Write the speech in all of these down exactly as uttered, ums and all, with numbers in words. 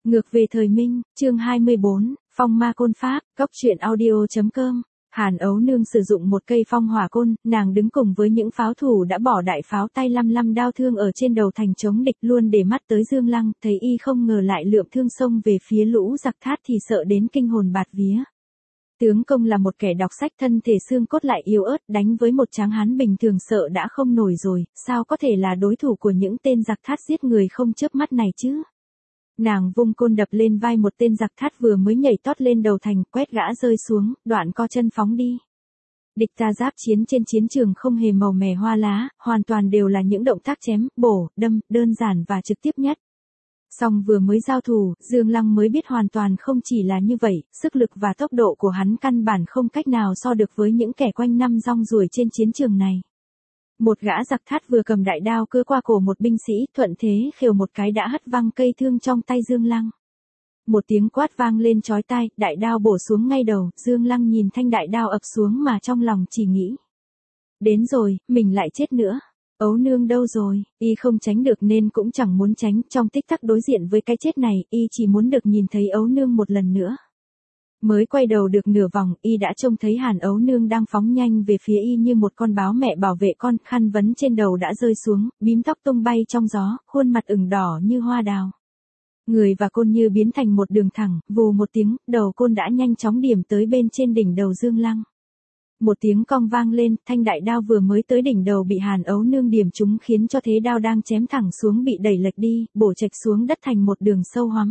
Ngược về thời Minh, chương hai mươi bốn, Phong Ma Côn Pháp, Cốc truyện audio.com. Hàn Ấu Nương sử dụng một cây phong hỏa côn, nàng đứng cùng với những pháo thủ đã bỏ đại pháo tay lăm lăm đao thương ở trên đầu thành chống địch luôn để mắt tới Dương Lăng, thấy y không ngờ lại lượm thương xông về phía lũ giặc thát thì sợ đến kinh hồn bạt vía. Tướng công là một kẻ đọc sách thân thể xương cốt lại yếu ớt, đánh với một tráng hán bình thường sợ đã không nổi rồi, sao có thể là đối thủ của những tên giặc thát giết người không chớp mắt này chứ? Nàng vung côn đập lên vai một tên giặc thát vừa mới nhảy tót lên đầu thành, quét gã rơi xuống, đoạn co chân phóng đi. Địch ta giáp chiến trên chiến trường không hề màu mè hoa lá, hoàn toàn đều là những động tác chém, bổ, đâm, đơn giản và trực tiếp nhất. Song vừa mới giao thủ, Dương Lăng mới biết hoàn toàn không chỉ là như vậy, sức lực và tốc độ của hắn căn bản không cách nào so được với những kẻ quanh năm rong ruổi trên chiến trường này. Một gã giặc thát vừa cầm đại đao cưa qua cổ một binh sĩ, thuận thế khều một cái đã hất văng cây thương trong tay Dương Lăng. Một tiếng quát vang lên chói tai, đại đao bổ xuống ngay đầu, Dương Lăng nhìn thanh đại đao ập xuống mà trong lòng chỉ nghĩ. Đến rồi, mình lại chết nữa. Ấu Nương đâu rồi, y không tránh được nên cũng chẳng muốn tránh, trong tích tắc đối diện với cái chết này, y chỉ muốn được nhìn thấy Ấu Nương một lần nữa. Mới quay đầu được nửa vòng, y đã trông thấy Hàn Ấu Nương đang phóng nhanh về phía y như một con báo mẹ bảo vệ con, khăn vấn trên đầu đã rơi xuống, bím tóc tung bay trong gió, khuôn mặt ửng đỏ như hoa đào. Người và côn như biến thành một đường thẳng, vù một tiếng, đầu côn đã nhanh chóng điểm tới bên trên đỉnh đầu Dương Lăng. Một tiếng cong vang lên, thanh đại đao vừa mới tới đỉnh đầu bị Hàn Ấu Nương điểm trúng khiến cho thế đao đang chém thẳng xuống bị đẩy lệch đi, bổ chệch xuống đất thành một đường sâu hoắm.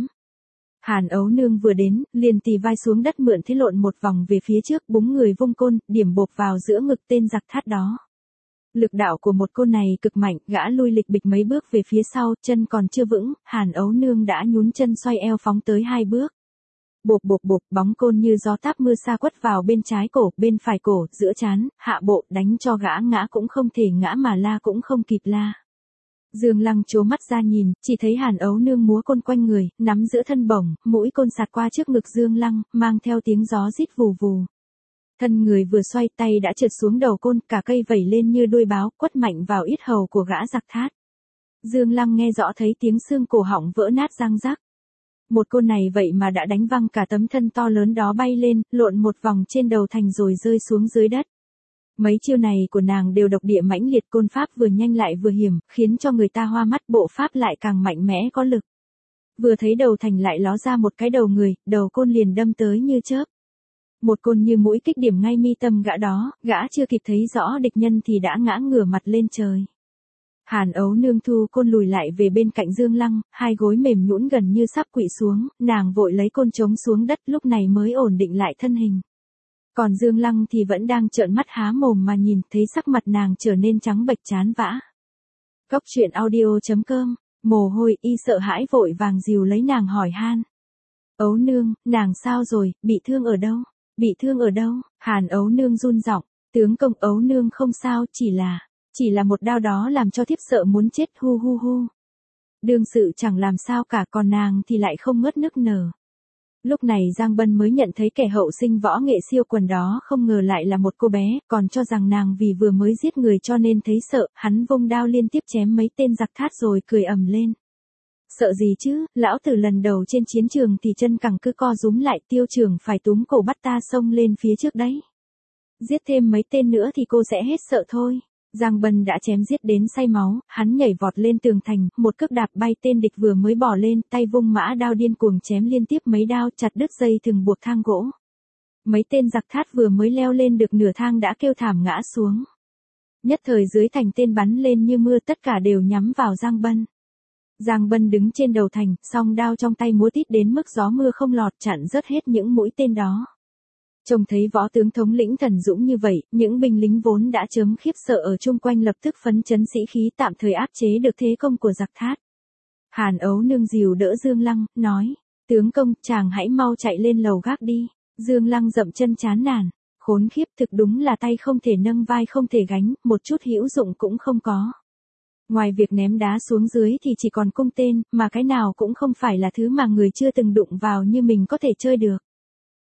Hàn Ấu Nương vừa đến, liền tì vai xuống đất mượn thế lộn một vòng về phía trước, búng người vung côn, điểm bộp vào giữa ngực tên giặc thát đó. Lực đạo của một côn này cực mạnh, gã lui lịch bịch mấy bước về phía sau, chân còn chưa vững, Hàn Ấu Nương đã nhún chân xoay eo phóng tới hai bước. Bộp bộp bộp, bóng côn như gió táp mưa sa quất vào bên trái cổ, bên phải cổ, giữa trán, hạ bộ, đánh cho gã ngã cũng không thể ngã mà la cũng không kịp la. Dương Lăng trố mắt ra nhìn, chỉ thấy Hàn Ấu Nương múa côn quanh người, nắm giữa thân bổng, mũi côn sạt qua trước ngực Dương Lăng, mang theo tiếng gió rít vù vù. Thân người vừa xoay, tay đã trượt xuống đầu côn, cả cây vẩy lên như đuôi báo, quất mạnh vào yết hầu của gã giặc thát. Dương Lăng nghe rõ thấy tiếng xương cổ họng vỡ nát răng rắc. Một côn này vậy mà đã đánh văng cả tấm thân to lớn đó bay lên, lộn một vòng trên đầu thành rồi rơi xuống dưới đất. Mấy chiêu này của nàng đều độc địa mãnh liệt, côn pháp vừa nhanh lại vừa hiểm, khiến cho người ta hoa mắt, bộ pháp lại càng mạnh mẽ có lực. Vừa thấy đầu thành lại ló ra một cái đầu người, đầu côn liền đâm tới như chớp. Một côn như mũi kích điểm ngay mi tâm gã đó, gã chưa kịp thấy rõ địch nhân thì đã ngã ngửa mặt lên trời. Hàn Ấu Nương thu côn lùi lại về bên cạnh Dương Lăng, hai gối mềm nhũn gần như sắp quỵ xuống, nàng vội lấy côn trống xuống đất lúc này mới ổn định lại thân hình. Còn Dương Lăng thì vẫn đang trợn mắt há mồm mà nhìn, thấy sắc mặt nàng trở nên trắng bệch chán vã. Cốc truyện audio.com, mồ hôi y sợ hãi vội vàng dìu lấy nàng hỏi han. Ấu Nương, nàng sao rồi, bị thương ở đâu? Bị thương ở đâu? Hàn Ấu Nương run giọng, tướng công. Ấu Nương không sao, chỉ là, chỉ là một đao đó làm cho thiếp sợ muốn chết, hu hu hu. Đương sự chẳng làm sao cả, còn nàng thì lại không ngớt nức nở. Lúc này Giang Bân mới nhận thấy kẻ hậu sinh võ nghệ siêu quần đó không ngờ lại là một cô bé, còn cho rằng nàng vì vừa mới giết người cho nên thấy sợ, hắn vung đao liên tiếp chém mấy tên giặc thát rồi cười ầm lên. Sợ gì chứ, lão tử lần đầu trên chiến trường thì chân cẳng cứ co rúm lại, tiêu trưởng phải túm cổ bắt ta xông lên phía trước đấy. Giết thêm mấy tên nữa thì cô sẽ hết sợ thôi. Giang Bân đã chém giết đến say máu, hắn nhảy vọt lên tường thành, một cước đạp bay tên địch vừa mới bỏ lên, tay vung mã đao điên cuồng chém liên tiếp mấy đao, chặt đứt dây thừng buộc thang gỗ. Mấy tên giặc thát vừa mới leo lên được nửa thang đã kêu thảm ngã xuống. Nhất thời dưới thành tên bắn lên như mưa, tất cả đều nhắm vào Giang Bân. Giang Bân đứng trên đầu thành, song đao trong tay múa tít đến mức gió mưa không lọt, chặn rớt hết những mũi tên đó. Trông thấy võ tướng thống lĩnh thần dũng như vậy, những binh lính vốn đã chớm khiếp sợ ở chung quanh lập tức phấn chấn sĩ khí, tạm thời áp chế được thế công của giặc thát. Hàn Ấu Nương dìu đỡ Dương Lăng, nói, tướng công, chàng hãy mau chạy lên lầu gác đi. Dương Lăng dậm chân chán nản, khốn khiếp, thực đúng là tay không thể nâng vai không thể gánh, một chút hữu dụng cũng không có. Ngoài việc ném đá xuống dưới thì chỉ còn cung tên, mà cái nào cũng không phải là thứ mà người chưa từng đụng vào như mình có thể chơi được.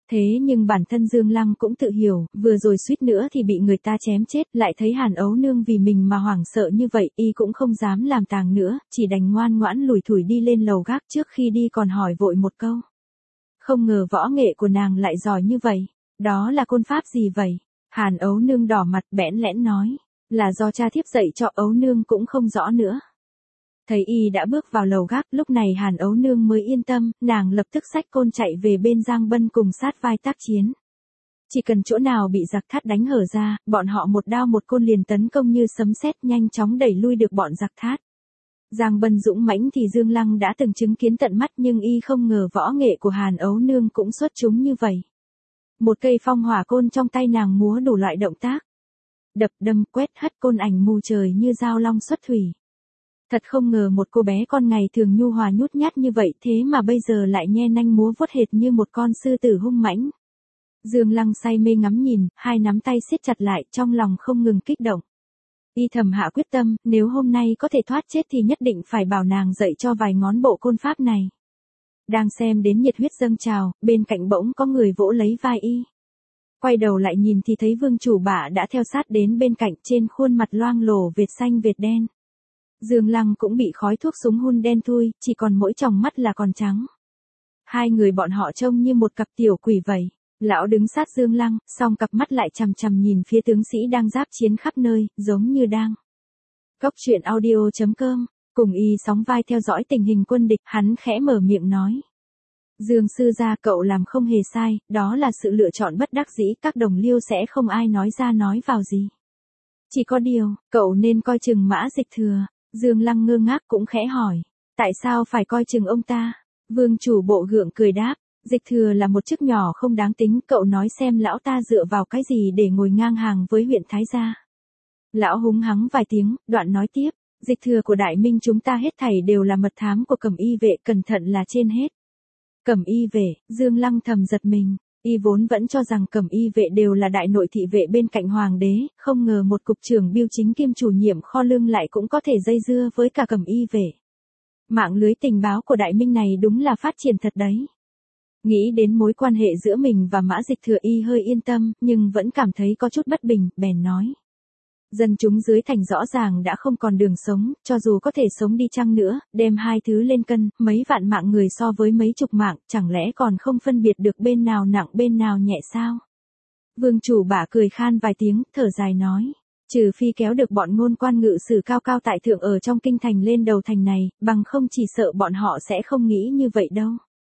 Thế nhưng bản thân Dương Lăng cũng tự hiểu, vừa rồi suýt nữa thì bị người ta chém chết, lại thấy Hàn Ấu Nương vì mình mà hoảng sợ như vậy, y cũng không dám làm tàng nữa, chỉ đành ngoan ngoãn lủi thủi đi lên lầu gác, trước khi đi còn hỏi vội một câu. Không ngờ võ nghệ của nàng lại giỏi như vậy, đó là côn pháp gì vậy? Hàn Ấu Nương đỏ mặt bẽn lẽn nói, là do cha thiếp dạy cho Ấu Nương cũng không rõ nữa. Thấy y đã bước vào lầu gác, lúc này Hàn Ấu Nương mới yên tâm, nàng lập tức xách côn chạy về bên Giang Bân cùng sát vai tác chiến. Chỉ cần chỗ nào bị giặc thát đánh hở ra, bọn họ một đao một côn liền tấn công như sấm sét, nhanh chóng đẩy lui được bọn giặc thát. Giang Bân dũng mãnh thì Dương Lăng đã từng chứng kiến tận mắt, nhưng y không ngờ võ nghệ của Hàn Ấu Nương cũng xuất chúng như vậy. Một cây phong hỏa côn trong tay nàng múa đủ loại động tác. Đập đâm quét hất côn ảnh mù trời như dao long xuất thủy. Thật không ngờ một cô bé con ngày thường nhu hòa nhút nhát như vậy, thế mà bây giờ lại nhe nanh múa vuốt hệt như một con sư tử hung mãnh. Dương Lăng say mê ngắm nhìn, hai nắm tay siết chặt lại, trong lòng không ngừng kích động. Y thầm hạ quyết tâm, nếu hôm nay có thể thoát chết thì nhất định phải bảo nàng dạy cho vài ngón bộ côn pháp này. Đang xem đến nhiệt huyết dâng trào, bên cạnh bỗng có người vỗ lấy vai y. Quay đầu lại nhìn thì thấy vương chủ bạ đã theo sát đến bên cạnh, trên khuôn mặt loang lổ vệt xanh vệt đen. Dương Lăng cũng bị khói thuốc súng hun đen thui, chỉ còn mỗi tròng mắt là còn trắng. Hai người bọn họ trông như một cặp tiểu quỷ vậy. Lão đứng sát Dương Lăng, song cặp mắt lại chằm chằm nhìn phía tướng sĩ đang giáp chiến khắp nơi, giống như đang. Cốc truyện audio chấm com, cùng y sóng vai theo dõi tình hình quân địch, hắn khẽ mở miệng nói. Dương sư gia, cậu làm không hề sai, đó là sự lựa chọn bất đắc dĩ, các đồng liêu sẽ không ai nói ra nói vào gì. Chỉ có điều, cậu nên coi chừng Mã Dịch Thừa. Dương Lăng ngơ ngác cũng khẽ hỏi. Tại sao phải coi chừng ông ta? Vương chủ bộ gượng cười đáp. Dịch Thừa là một chức nhỏ không đáng tính, cậu nói xem lão ta dựa vào cái gì để ngồi ngang hàng với huyện Thái Gia. Lão húng hắng vài tiếng, đoạn nói tiếp. Dịch Thừa của Đại Minh chúng ta hết thảy đều là mật thám của Cẩm Y vệ, cẩn thận là trên hết. Cẩm Y vệ, Dương Lăng thầm giật mình. Y vốn vẫn cho rằng Cẩm Y vệ đều là đại nội thị vệ bên cạnh hoàng đế, không ngờ một cục trưởng biêu chính kiêm chủ nhiệm kho lương lại cũng có thể dây dưa với cả Cẩm Y vệ. Mạng lưới tình báo của Đại Minh này đúng là phát triển thật đấy. Nghĩ đến mối quan hệ giữa mình và Mã Dịch Thừa, y hơi yên tâm, nhưng vẫn cảm thấy có chút bất bình, bèn nói. Dân chúng dưới thành rõ ràng đã không còn đường sống, cho dù có thể sống đi chăng nữa, đem hai thứ lên cân, mấy vạn mạng người so với mấy chục mạng, chẳng lẽ còn không phân biệt được bên nào nặng bên nào nhẹ sao? Vương chủ bả cười khan vài tiếng, thở dài nói. Trừ phi kéo được bọn ngôn quan ngự sử cao cao tại thượng ở trong kinh thành lên đầu thành này, bằng không chỉ sợ bọn họ sẽ không nghĩ như vậy đâu.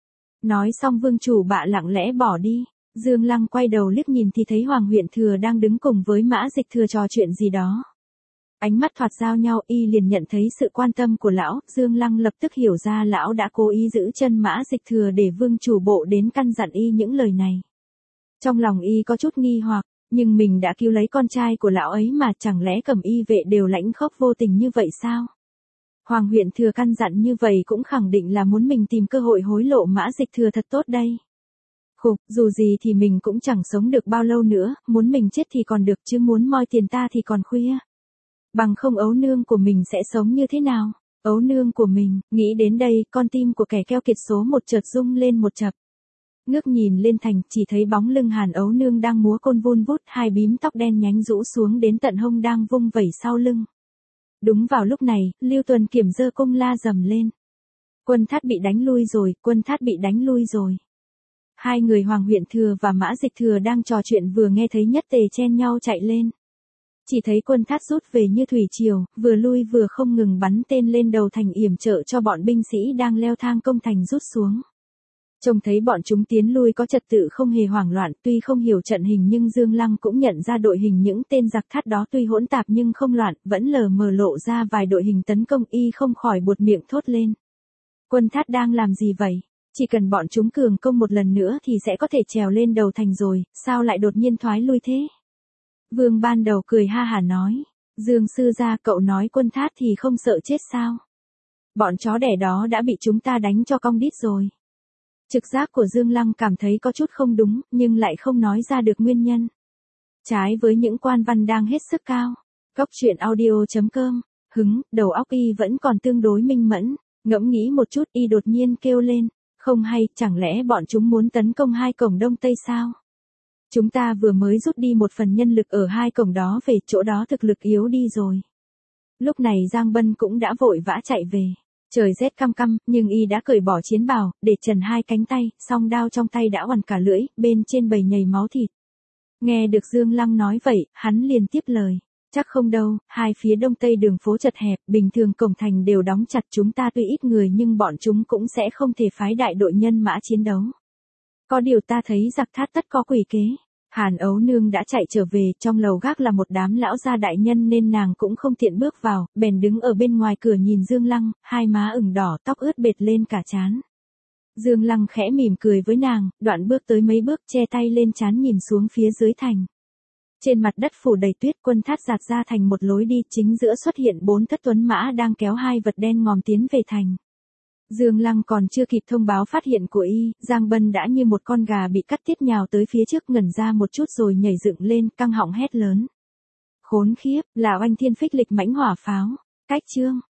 Nói xong vương chủ bạ lặng lẽ bỏ đi. Dương Lăng quay đầu liếc nhìn thì thấy Hoàng huyện thừa đang đứng cùng với Mã Dịch Thừa trò chuyện gì đó. Ánh mắt thoạt giao nhau, y liền nhận thấy sự quan tâm của lão, Dương Lăng lập tức hiểu ra lão đã cố ý giữ chân Mã Dịch Thừa để vương chủ bộ đến căn dặn y những lời này. Trong lòng y có chút nghi hoặc, nhưng mình đã cứu lấy con trai của lão ấy mà, chẳng lẽ Cẩm Y vệ đều lãnh khốc vô tình như vậy sao? Hoàng huyện thừa căn dặn như vậy cũng khẳng định là muốn mình tìm cơ hội hối lộ Mã Dịch Thừa thật tốt đây. Khục, dù gì thì mình cũng chẳng sống được bao lâu nữa, muốn mình chết thì còn được chứ muốn moi tiền ta thì còn khuya. Bằng không Ấu Nương của mình sẽ sống như thế nào? Ấu Nương của mình, nghĩ đến đây, con tim của kẻ keo kiệt số một chợt rung lên một chập. Ngước nhìn lên thành, chỉ thấy bóng lưng Hàn Ấu Nương đang múa côn vun vút, hai bím tóc đen nhánh rũ xuống đến tận hông đang vung vẩy sau lưng. Đúng vào lúc này, Lưu Tuần Kiểm giơ cung la rầm lên. Quân Thát bị đánh lui rồi, Quân Thát bị đánh lui rồi. Hai người Hoàng huyện thừa và Mã Dịch Thừa đang trò chuyện vừa nghe thấy nhất tề chen nhau chạy lên. Chỉ thấy Quân Thát rút về như thủy triều, vừa lui vừa không ngừng bắn tên lên đầu thành yểm trợ cho bọn binh sĩ đang leo thang công thành rút xuống. Trông thấy bọn chúng tiến lui có trật tự không hề hoảng loạn, tuy không hiểu trận hình nhưng Dương Lăng cũng nhận ra đội hình những tên giặc thát đó tuy hỗn tạp nhưng không loạn, vẫn lờ mờ lộ ra vài đội hình tấn công, y không khỏi buột miệng thốt lên. Quân Thát đang làm gì vậy? Chỉ cần bọn chúng cường công một lần nữa thì sẽ có thể trèo lên đầu thành rồi, sao lại đột nhiên thoái lui thế? Vương ban đầu cười ha hả nói, Dương sư gia, cậu nói Quân Thát thì không sợ chết sao? Bọn chó đẻ đó đã bị chúng ta đánh cho cong đít rồi. Trực giác của Dương Lăng cảm thấy có chút không đúng, nhưng lại không nói ra được nguyên nhân. Trái với những quan văn đang hết sức cao. Cốc truyện audio chấm com, hứng, đầu óc y vẫn còn tương đối minh mẫn, ngẫm nghĩ một chút y đột nhiên kêu lên. Không hay, chẳng lẽ bọn chúng muốn tấn công hai cổng đông tây sao? Chúng ta vừa mới rút đi một phần nhân lực ở hai cổng đó về, chỗ đó thực lực yếu đi rồi. Lúc này Giang Bân cũng đã vội vã chạy về. Trời rét căm căm, nhưng y đã cởi bỏ chiến bào, để trần hai cánh tay, song đao trong tay đã oằn cả lưỡi, bên trên bầy nhầy máu thịt. Nghe được Dương Lăng nói vậy, hắn liền tiếp lời. Chắc không đâu, hai phía đông tây đường phố chật hẹp, bình thường cổng thành đều đóng chặt, chúng ta tuy ít người nhưng bọn chúng cũng sẽ không thể phái đại đội nhân mã chiến đấu. Có điều ta thấy giặc thát tất có quỷ kế. Hàn Ấu Nương đã chạy trở về, trong lầu gác là một đám lão gia đại nhân nên nàng cũng không tiện bước vào, bèn đứng ở bên ngoài cửa nhìn Dương Lăng, hai má ửng đỏ, tóc ướt bệt lên cả trán. Dương Lăng khẽ mỉm cười với nàng, đoạn bước tới mấy bước, che tay lên trán nhìn xuống phía dưới thành. Trên mặt đất phủ đầy tuyết, quân thát giạt ra thành một lối đi, chính giữa xuất hiện bốn thất tuấn mã đang kéo hai vật đen ngòm tiến về thành. Dương Lăng còn chưa kịp thông báo phát hiện của y, Giang Bân đã như một con gà bị cắt tiết nhào tới phía trước, ngẩn ra một chút rồi nhảy dựng lên, căng họng hét lớn. Khốn khiếp, là oanh thiên phích lịch mãnh hỏa pháo. Cách chương